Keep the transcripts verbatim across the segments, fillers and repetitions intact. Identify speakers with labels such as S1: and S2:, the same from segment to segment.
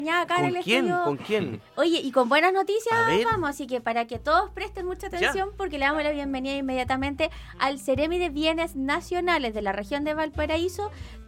S1: Ya, acá en
S2: ¿Con
S1: el
S2: quién?
S1: estudio.
S2: ¿Con quién?
S1: Oye, y con buenas noticias
S2: A ver.
S1: vamos, así que para que todos presten mucha atención,
S2: Ya.
S1: porque le damos la bienvenida inmediatamente al Ceremi de Bienes Nacionales de la región de Valparaíso,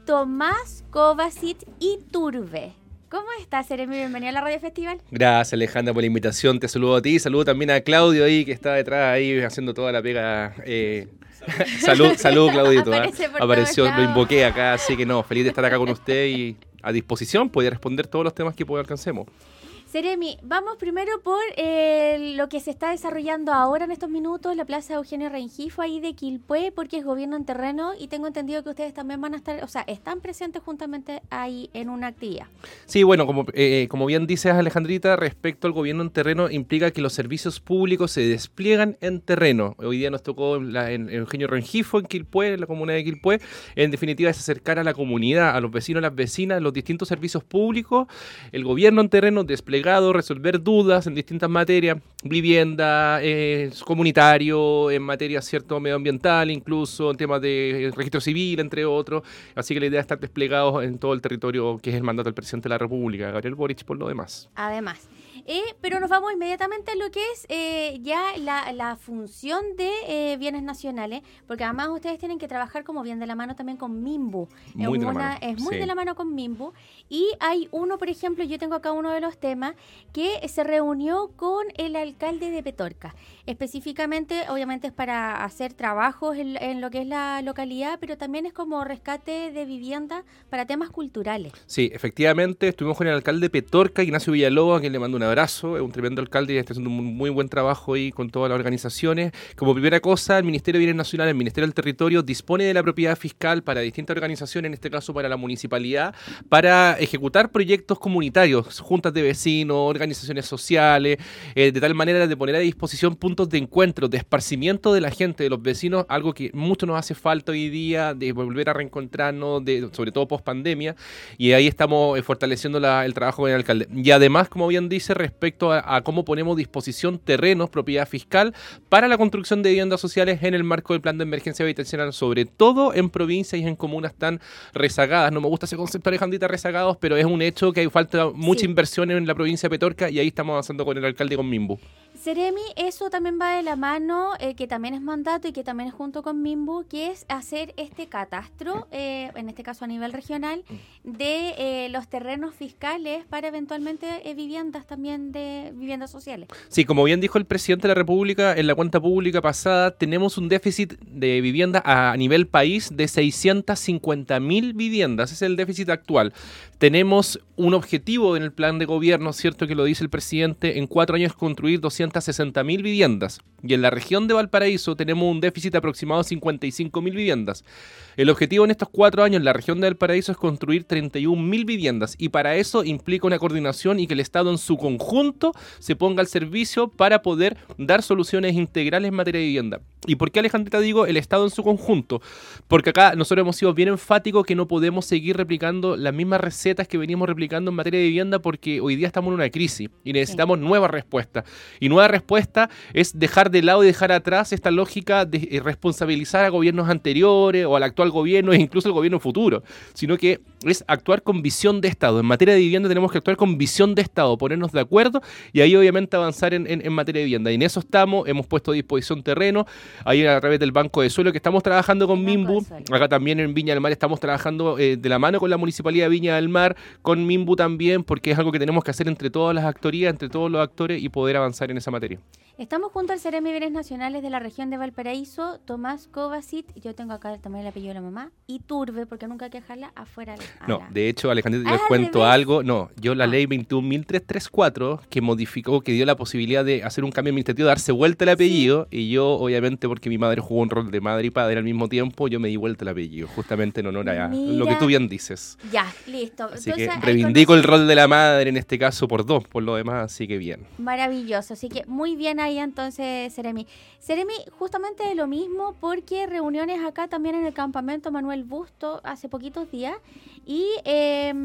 S1: Tomás Kovacic Iturbe. ¿Cómo estás, Ceremi? Bienvenido a la Radio Festival.
S3: Gracias, Alejandra, por la invitación. Te saludo a ti, saludo también a Claudio ahí, que está detrás ahí haciendo toda la pega. Eh... salud, salud, Claudito. ¿eh?
S1: Aparece por
S3: Apareció,
S1: todos
S3: lo
S1: lados.
S3: invoqué acá, así que no, feliz de estar acá con usted y a disposición, podía responder todos los temas que pueda alcancemos.
S1: Ceremi, vamos primero por eh, lo que se está desarrollando ahora en estos minutos, la Plaza Eugenio Rengifo ahí de Quilpué, porque es gobierno en terreno y tengo entendido que ustedes también van a estar, o sea, están presentes justamente ahí en una actividad.
S3: Sí, bueno, como, eh, como bien dices, Alejandrita, respecto al gobierno en terreno, implica que los servicios públicos se despliegan en terreno. Hoy día nos tocó en, la, en Eugenio Rengifo, en Quilpué, en la comuna de Quilpué. En definitiva, es acercar a la comunidad, a los vecinos, a las vecinas, los distintos servicios públicos, el gobierno en terreno desplegado, resolver dudas en distintas materias, vivienda, eh, comunitario, en materia cierto medioambiental, incluso en temas de registro civil, entre otros. Así que la idea es estar desplegados en todo el territorio que es el mandato del presidente de la República, Gabriel Boric, por lo demás.
S1: Además, eh, pero nos vamos inmediatamente a lo que es eh, ya la, la función de eh, bienes nacionales, porque además ustedes tienen que trabajar como bien de la mano también con MIMBU.
S3: Muy
S1: es
S3: de la
S1: una,
S3: mano,
S1: Es muy
S3: sí.
S1: de la mano con MIMBU. Y hay uno, por ejemplo, yo tengo acá uno de los temas, que se reunió con el alcalde de Petorca. Específicamente, obviamente es para hacer trabajos en, en lo que es la localidad, pero también es como rescate de vivienda para temas culturales.
S3: Sí, efectivamente, estuvimos con el alcalde de Petorca, Ignacio Villalobos, a quien le mando un abrazo, es un tremendo alcalde y está haciendo un muy buen trabajo ahí con todas las organizaciones. Como primera cosa, el Ministerio de Bienes Nacionales, el Ministerio del Territorio, dispone de la propiedad fiscal para distintas organizaciones, en este caso para la municipalidad, para ejecutar proyectos comunitarios, juntas de vecinos, organizaciones sociales, eh, de tal manera de poner a disposición puntos de encuentro, de esparcimiento de la gente, de los vecinos, algo que mucho nos hace falta hoy día, de volver a reencontrarnos, de, sobre todo post pandemia, y ahí estamos eh, fortaleciendo la, el trabajo con el alcalde. Y además, como bien dice, respecto a, a cómo ponemos a disposición terrenos, propiedad fiscal, para la construcción de viviendas sociales en el marco del plan de emergencia habitacional, sobre todo en provincias y en comunas tan rezagadas. No me gusta ese concepto, Alejandrita, rezagados, pero es un hecho que hay falta mucha
S1: Sí.
S3: inversión en la provincia de Petorca y ahí estamos avanzando con el alcalde y con MIMBU.
S1: Ceremi, eso también va de la mano, eh, que también es mandato y que también es junto con MIMBU, que es hacer este catastro, eh, en este caso a nivel regional, de eh, los terrenos fiscales para eventualmente eh, viviendas también de viviendas sociales.
S3: Sí, como bien dijo el presidente de la República en la cuenta pública pasada, tenemos un déficit de vivienda a nivel país de seiscientas cincuenta mil viviendas. Ese es el déficit actual. Tenemos un objetivo en el plan de gobierno, cierto que lo dice el presidente, en cuatro años construir doscientas sesenta mil viviendas. Y en la región de Valparaíso tenemos un déficit aproximado de cincuenta y cinco mil viviendas. El objetivo en estos cuatro años en la región de Valparaíso es construir treinta y un mil viviendas y para eso implica una coordinación y que el Estado en su conjunto se ponga al servicio para poder dar soluciones integrales en materia de vivienda. ¿Y por qué, Alejandrita, digo el Estado en su conjunto? Porque acá nosotros hemos sido bien enfáticos que no podemos seguir replicando las mismas recetas que venimos replicando en materia de vivienda porque hoy día estamos en una crisis y necesitamos sí. nuevas respuestas. Y nueva respuesta es dejar de lado y dejar atrás esta lógica de eh, responsabilizar a gobiernos anteriores o al actual gobierno e incluso al gobierno futuro, sino que es actuar con visión de Estado. En materia de vivienda tenemos que actuar con visión de Estado, ponernos de acuerdo y ahí obviamente avanzar en, en, en materia de vivienda. Y en eso estamos, hemos puesto a disposición terreno, ahí a través del Banco de Suelo que estamos trabajando con MIMBU, acá también en Viña del Mar estamos trabajando eh, de la mano con la Municipalidad de Viña del Mar, con MIMBU también, porque es algo que tenemos que hacer entre todas las actorías, entre todos los actores y poder avanzar en esa materia.
S1: Estamos junto al Ceremi de Bienes Nacionales de la región de Valparaíso, Tomás Kovacic, yo tengo acá también el apellido de la mamá, Iturbe, porque nunca hay que dejarla afuera.
S3: No,
S1: la...
S3: de hecho, Alejandro,
S1: ah,
S3: les cuento
S1: revés.
S3: algo. No, yo la
S1: ah.
S3: ley veintiún mil trescientos treinta y cuatro, que modificó, que dio la posibilidad de hacer un cambio administrativo, darse vuelta el apellido, sí. y yo, obviamente, porque mi madre jugó un rol de madre y padre al mismo tiempo, yo me di vuelta el apellido, justamente en honor a
S1: Mira.
S3: lo que tú bien dices.
S1: Ya, listo.
S3: Así
S1: Entonces,
S3: que reivindico el rol de la madre, en este caso, por dos, por lo demás, así que bien.
S1: Maravilloso, así que muy bien ahí entonces, Ceremi. Ceremi, justamente de lo mismo, porque reuniones acá también en el campamento Manuel Busto hace poquitos días y eh,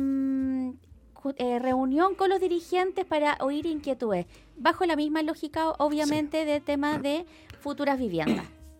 S1: eh, reunión con los dirigentes para oír inquietudes, bajo la misma lógica, obviamente, sí. de temas de futuras viviendas.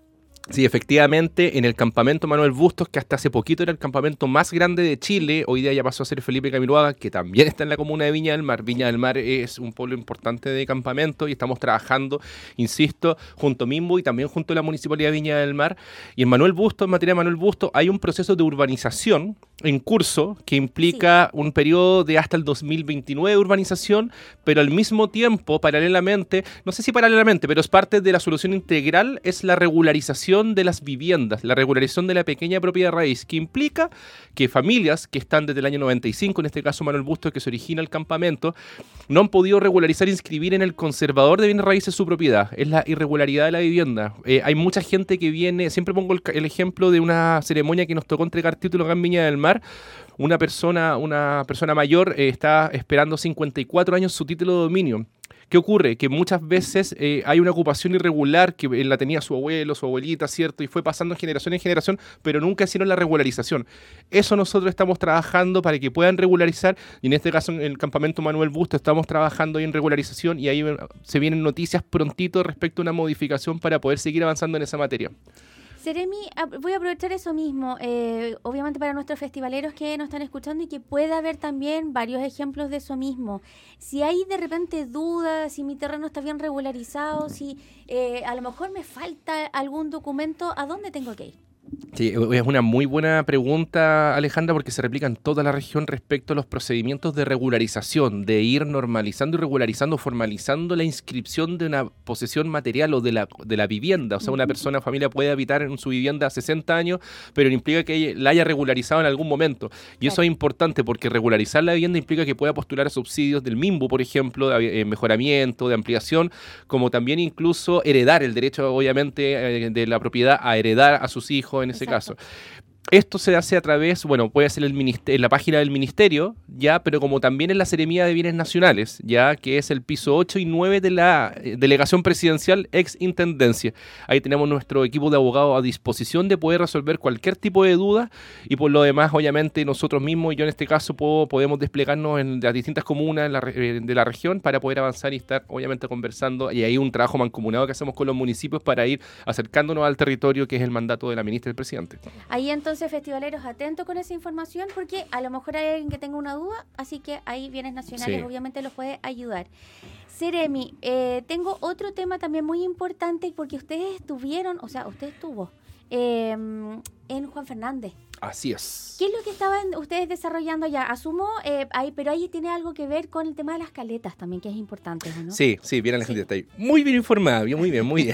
S3: Sí, efectivamente, en el campamento Manuel Bustos, que hasta hace poquito era el campamento más grande de Chile, hoy día ya pasó a ser Felipe Camiroaga, que también está en la comuna de Viña del Mar. Viña del Mar es un pueblo importante de campamento y estamos trabajando, insisto, junto a Mimbo y también junto a la Municipalidad de Viña del Mar. Y en Manuel Bustos, en materia de Manuel Bustos, hay un proceso de urbanización en curso que implica sí. un periodo de hasta el dos mil veintinueve de urbanización, pero al mismo tiempo, paralelamente, no sé si paralelamente, pero es parte de la solución integral, es la regularización de las viviendas, la regularización de la pequeña propiedad raíz, que implica que familias que están desde el año noventa y cinco, en este caso Manuel Bustos, que se origina el campamento, no han podido regularizar e inscribir en el conservador de bienes raíces su propiedad. Es la irregularidad de la vivienda. Eh, hay mucha gente que viene, siempre pongo el, el ejemplo de una ceremonia que nos tocó entregar títulos acá en Viña del Mar. Una persona, una persona mayor eh, está esperando cincuenta y cuatro años su título de dominio. ¿Qué ocurre? Que muchas veces eh, hay una ocupación irregular que eh, la tenía su abuelo, su abuelita, ¿cierto? Y fue pasando de generación en generación, pero nunca hicieron la regularización. Eso nosotros estamos trabajando para que puedan regularizar, y en este caso en el campamento Manuel Bustos estamos trabajando ahí en regularización y ahí se vienen noticias prontito respecto a una modificación para poder seguir avanzando en esa materia.
S1: Seremi, voy a aprovechar eso mismo, eh, obviamente para nuestros festivaleros que nos están escuchando y que pueda haber también varios ejemplos de eso mismo. Si hay de repente dudas, si mi terreno está bien regularizado, si eh, a lo mejor me falta algún documento, ¿a dónde tengo que ir?
S3: Sí, es una muy buena pregunta, Alejandra, porque se replica en toda la región respecto a los procedimientos de regularización, de ir normalizando y regularizando, formalizando la inscripción de una posesión material o de la, de la vivienda. O sea, una persona, familia puede habitar en su vivienda sesenta años, pero no implica que la haya regularizado en algún momento. Y eso es importante porque regularizar la vivienda implica que pueda postular a subsidios del Mimbo, por ejemplo, de mejoramiento, de ampliación, como también incluso heredar el derecho, obviamente, de la propiedad a heredar a sus hijos en ese Exacto. caso. Esto se hace a través, bueno, puede ser el minister- en la página del ministerio, ya, pero como también en la Seremía de Bienes Nacionales, ya, que es el piso ocho y nueve de la eh, Delegación Presidencial ex Intendencia. Ahí tenemos nuestro equipo de abogados a disposición de poder resolver cualquier tipo de duda y por lo demás, obviamente, nosotros mismos, y yo en este caso, puedo, podemos desplegarnos en las distintas comunas en la, eh, de la región para poder avanzar y estar, obviamente, conversando. Y hay un trabajo mancomunado que hacemos con los municipios para ir acercándonos al territorio, que es el mandato de la ministra y del presidente.
S1: Ahí entonces, festivaleros, atentos con esa información porque a lo mejor hay alguien que tenga una duda, así que ahí Bienes Nacionales sí. obviamente los puede ayudar. Seremi, eh, tengo otro tema también muy importante porque ustedes estuvieron, o sea, usted estuvo eh, en Juan Fernández.
S3: Así es.
S1: ¿Qué es lo que estaban ustedes desarrollando allá? Asumo, eh, ahí, pero ahí tiene algo que ver con el tema de las caletas también, que es importante, ¿no?
S3: Sí, sí, bien, la gente sí. está ahí. Muy bien informada, muy bien, muy bien.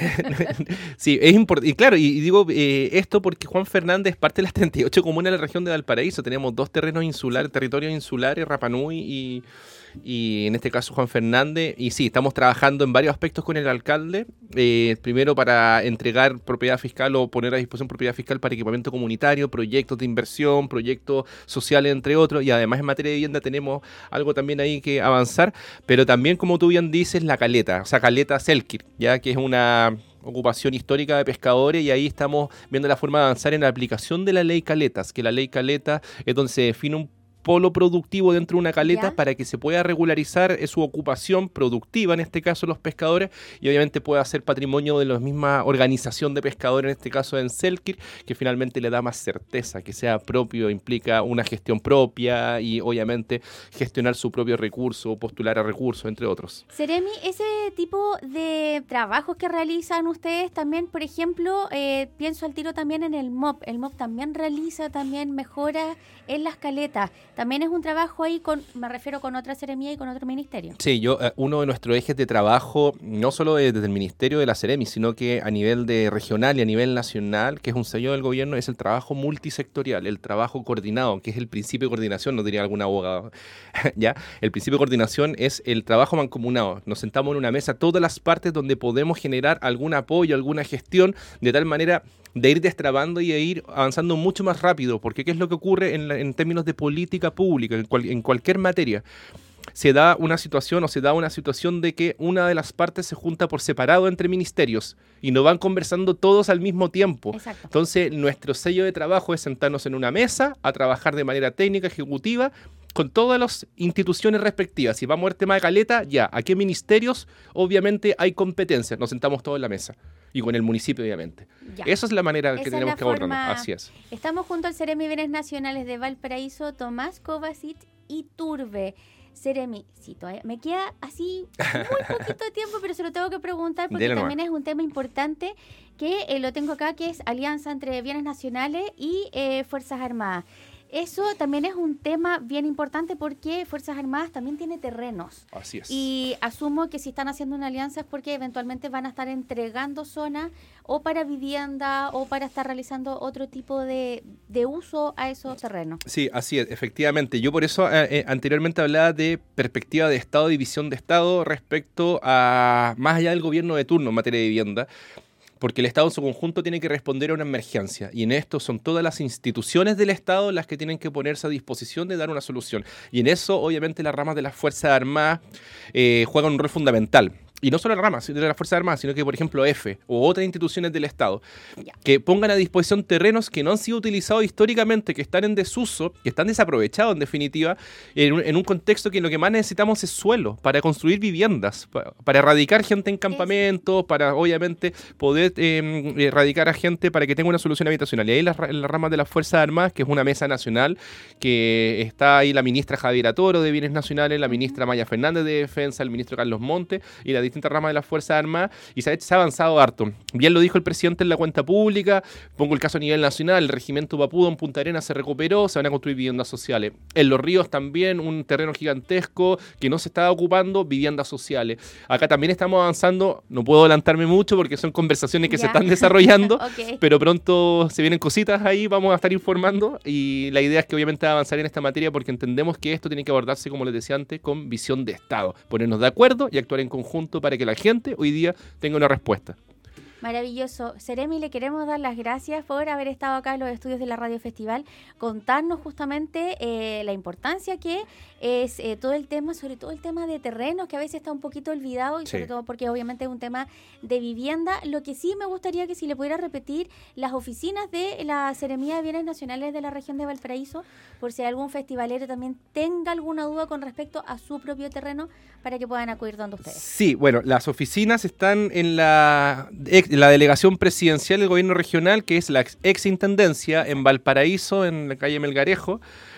S3: Sí, es importante. Y claro, y, y digo eh, esto porque Juan Fernández es parte de las treinta y ocho comunas de la región de Valparaíso. Tenemos dos terrenos insulares, territorios insulares, Rapa Nui y... y en este caso Juan Fernández, y sí, estamos trabajando en varios aspectos con el alcalde, eh, primero para entregar propiedad fiscal o poner a disposición propiedad fiscal para equipamiento comunitario, proyectos de inversión, proyectos sociales, entre otros, y además en materia de vivienda tenemos algo también ahí que avanzar, pero también, como tú bien dices, la caleta, o sea, caleta Selkir, ya que es una ocupación histórica de pescadores, y ahí estamos viendo la forma de avanzar en la aplicación de la ley Caletas, que la ley Caleta es donde se define un polo productivo dentro de una caleta ¿Ya? para que se pueda regularizar eh, su ocupación productiva, en este caso los pescadores, y obviamente pueda ser patrimonio de la misma organización de pescadores, en este caso en Selkir, que finalmente le da más certeza, que sea propio, implica una gestión propia y obviamente gestionar su propio recurso, postular a recursos, entre otros.
S1: Seremi, ese tipo de trabajos que realizan ustedes también, por ejemplo, eh, pienso al tiro también en el M O P, el M O P también realiza también mejoras en las caletas. También es un trabajo ahí con, me refiero con otra seremía y con otro ministerio.
S3: Sí, yo eh, uno de nuestros ejes de trabajo, no solo desde el ministerio de la Seremi, sino que a nivel de regional y a nivel nacional, que es un sello del gobierno, es el trabajo multisectorial, el trabajo coordinado, que es el principio de coordinación, no diría algún abogado, ¿ya? El principio de coordinación es el trabajo mancomunado. Nos sentamos en una mesa todas las partes donde podemos generar algún apoyo, alguna gestión, de tal manera de ir destrabando y de ir avanzando mucho más rápido, porque ¿qué es lo que ocurre en, la, en términos de política pública, en, cual, en cualquier materia? Se da una situación o se da una situación de que una de las partes se junta por separado entre ministerios y no van conversando todos al mismo tiempo.
S1: Exacto.
S3: Entonces, nuestro sello de trabajo es sentarnos en una mesa a trabajar de manera técnica, ejecutiva, con todas las instituciones respectivas. Si vamos al tema de caleta, ya, ¿a qué ministerios? Obviamente hay competencias, nos sentamos todos en la mesa. y con el municipio, obviamente.
S1: Ya.
S3: Esa es la manera
S1: Esa
S3: que tenemos
S1: es
S3: que
S1: la
S3: abordarnos.
S1: forma...
S3: Así es.
S1: Estamos junto al Ceremi Bienes Nacionales de Valparaíso, Tomás Kovacic Iturbe. Ceremi, sí, todavía me queda así muy poquito de tiempo, pero se lo tengo que preguntar porque
S3: Dele
S1: también
S3: nomás.
S1: es un tema importante que eh, lo tengo acá, que es alianza entre bienes nacionales y eh, Fuerzas Armadas. Eso también es un tema bien importante porque Fuerzas Armadas también tiene terrenos.
S3: Así es.
S1: Y asumo que si están haciendo una alianza es porque eventualmente van a estar entregando zonas o para vivienda o para estar realizando otro tipo de, de uso a esos terrenos.
S3: Sí, así es, efectivamente. Yo por eso eh, eh, anteriormente hablaba de perspectiva de Estado, división de Estado respecto a más allá del gobierno de turno en materia de vivienda. Porque el Estado en su conjunto tiene que responder a una emergencia y en esto son todas las instituciones del Estado las que tienen que ponerse a disposición de dar una solución. Y en eso, obviamente, las ramas de las Fuerzas Armadas eh, juegan un rol fundamental. Y no solo las ramas de las Fuerzas Armadas, sino que, por ejemplo, F o otras instituciones del Estado,
S1: Ya.
S3: que pongan a disposición terrenos que no han sido utilizados históricamente, que están en desuso, que están desaprovechados, en definitiva, en un, en un contexto que lo que más necesitamos es suelo para construir viviendas, para, para erradicar gente en campamentos, para, obviamente, poder eh, erradicar a gente para que tenga una solución habitacional. Y ahí las, las ramas de las Fuerzas Armadas, que es una mesa nacional, que está ahí la ministra Javiera Toro de Bienes Nacionales, la ministra Maya Fernández de Defensa, el ministro Carlos Montes y la distintas ramas de las Fuerzas Armadas, y se ha, se ha avanzado harto. Bien lo dijo el presidente en la cuenta pública, pongo el caso a nivel nacional, el regimiento Papudo en Punta Arenas se recuperó, se van a construir viviendas sociales. En Los Ríos también, un terreno gigantesco que no se estaba ocupando, viviendas sociales. Acá también estamos avanzando, no puedo adelantarme mucho porque son conversaciones que
S1: Ya.
S3: se están desarrollando,
S1: Ok.
S3: pero pronto se vienen cositas ahí, vamos a estar informando, y la idea es que obviamente avanzar en esta materia porque entendemos que esto tiene que abordarse, como les decía antes, con visión de Estado, ponernos de acuerdo y actuar en conjunto para que la gente hoy día tenga una respuesta.
S1: Maravilloso. Ceremi, le queremos dar las gracias por haber estado acá en los estudios de la Radio Festival, contarnos justamente eh, la importancia que es eh, todo el tema, sobre todo el tema de terrenos, que a veces está un poquito olvidado, y
S3: Sí.
S1: sobre todo porque obviamente es un tema de vivienda. Lo que sí me gustaría que si le pudiera repetir las oficinas de la Seremía de Bienes Nacionales de la región de Valparaíso, por si algún festivalero también tenga alguna duda con respecto a su propio terreno, para que puedan acudir donde ustedes.
S3: Sí, bueno, las oficinas están en la, en la delegación presidencial del gobierno regional, que es la ex, exintendencia en Valparaíso, en la calle Melgarejo.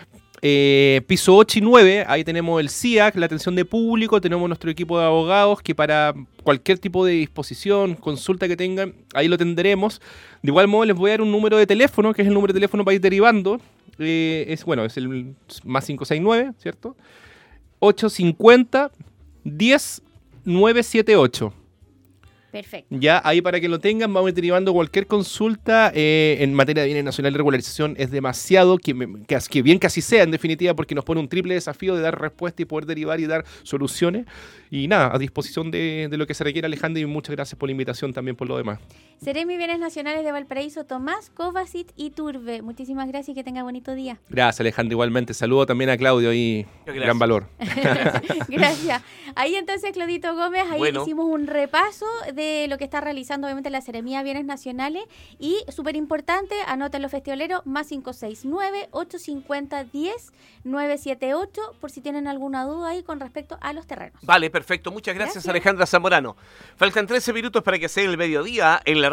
S3: Eh, piso ocho y nueve, ahí tenemos el C I A C, la atención de público, tenemos nuestro equipo de abogados que para cualquier tipo de disposición, consulta que tengan, ahí lo tendremos. De igual modo les voy a dar un número de teléfono, que es el número de teléfono para ir derivando. Eh, es, bueno, es el más cinco seis nueve, ¿cierto? ocho cincuenta, diez, nueve siete ocho.
S1: Perfecto.
S3: Ya, ahí para que lo tengan, vamos a ir derivando cualquier consulta eh, en materia de bienes nacionales de regularización. Es demasiado, que, me- que, as- que bien que así sea en definitiva, porque nos pone un triple desafío de dar respuesta y poder derivar y dar soluciones. Y nada, a disposición de, de lo que se requiera, Alejandra, y muchas gracias por la invitación también por lo demás.
S1: Ceremi Bienes Nacionales de Valparaíso, Tomás Kovacic Iturbe. Muchísimas gracias y que tenga bonito día.
S3: Gracias, Alejandra, igualmente. Saludo también a Claudio y
S2: Gracias.
S3: gran valor.
S1: Gracias. Ahí entonces, Claudito Gómez, ahí
S2: Bueno.
S1: hicimos un repaso de lo que está realizando obviamente la Seremía de Bienes Nacionales, y súper importante, anoten los festivoleros, más cinco seis nueve, ocho cincuenta, diez, nueve siete ocho, por si tienen alguna duda ahí con respecto a los terrenos.
S2: Vale, perfecto. Muchas gracias,
S1: Gracias.
S2: Alejandra Zamorano. Faltan trece minutos para que sea el mediodía en la